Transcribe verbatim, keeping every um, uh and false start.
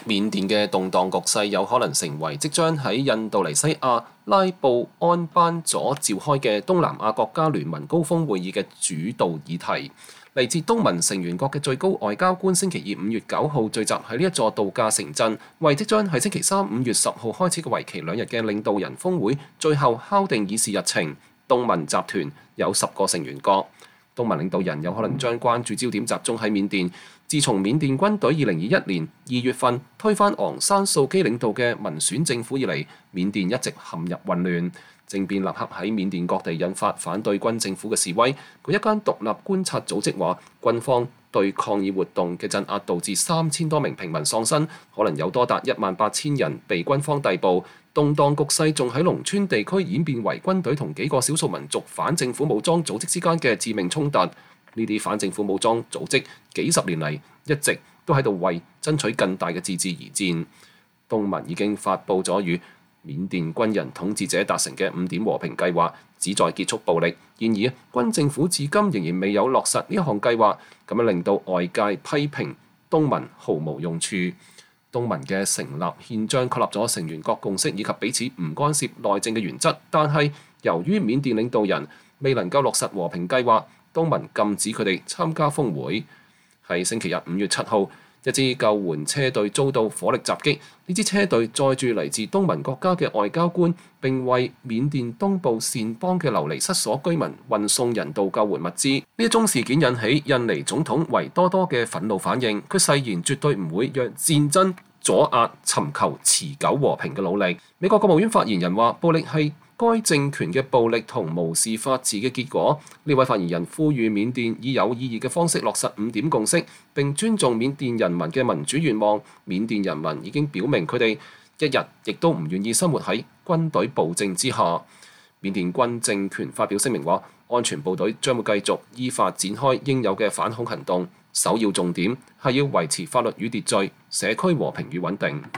緬甸嘅動盪局勢有可能成為即將喺印度尼西亞拉布安班佐召開嘅東南亞國家聯盟高峰會議嘅主導議題。嚟自東盟成員國嘅最高外交官星期二五月九號聚集喺呢一座度假城鎮，為即將喺星期三五月十號開始嘅為期兩日嘅領導人峰會最後敲定議事日程。東盟集團有十個成員國。東盟領導人有可能將關注焦點集中喺緬甸。自從緬甸軍隊二零二一年二月份推翻昂山素基領導嘅民選政府以嚟，緬甸一直陷入混亂。政變立刻喺緬甸各地引發反對軍政府嘅示威。據一間獨立觀察組織話，軍方對抗議活動嘅鎮壓導致三千多名平民喪生，可能有多達一萬八千人被軍方逮捕。動盪局勢仲喺農村地區演變為軍隊同幾個少數民族反政府武裝組織之間嘅致命衝突。呢啲反政府武裝組織幾十年嚟一直都喺度為爭取更大嘅自治而戰。東盟已經發布咗與緬甸軍人統治者達成嘅五點和平計劃，旨在結束暴力。然而，軍政府至今仍然未有落實呢一項計劃，咁樣令到外界批評東盟毫無用處。東盟嘅成立憲章確立咗成員國共識以及彼此唔干涉內政嘅原則，但係由於緬甸領導人未能夠落實和平計劃，東盟禁止佢哋參加峰會。喺星期日五月七號，一支救援車隊遭到火力襲擊。呢支車隊載住嚟自東盟國家嘅外交官，並為緬甸東部善邦嘅流離失所居民運送人道救援物資。呢一宗事件引起印尼總統維多多嘅憤怒反應，佢誓言絕對唔會讓戰爭阻壓尋求持久和平嘅努力。美國國務院發言人話：暴力係該政權嘅暴力同無視法治嘅結果。呢位發言人呼籲緬甸以有意義嘅方式落實五點共識，並尊重緬甸人民嘅民主願望。緬甸人民已經表明佢哋一日亦都唔願意生活喺軍隊暴政之下。緬甸軍政權發表聲明話，安全部隊將會繼續依法展開應有嘅反恐行動，首要重點係要維持法律與秩序、社區和平與穩定。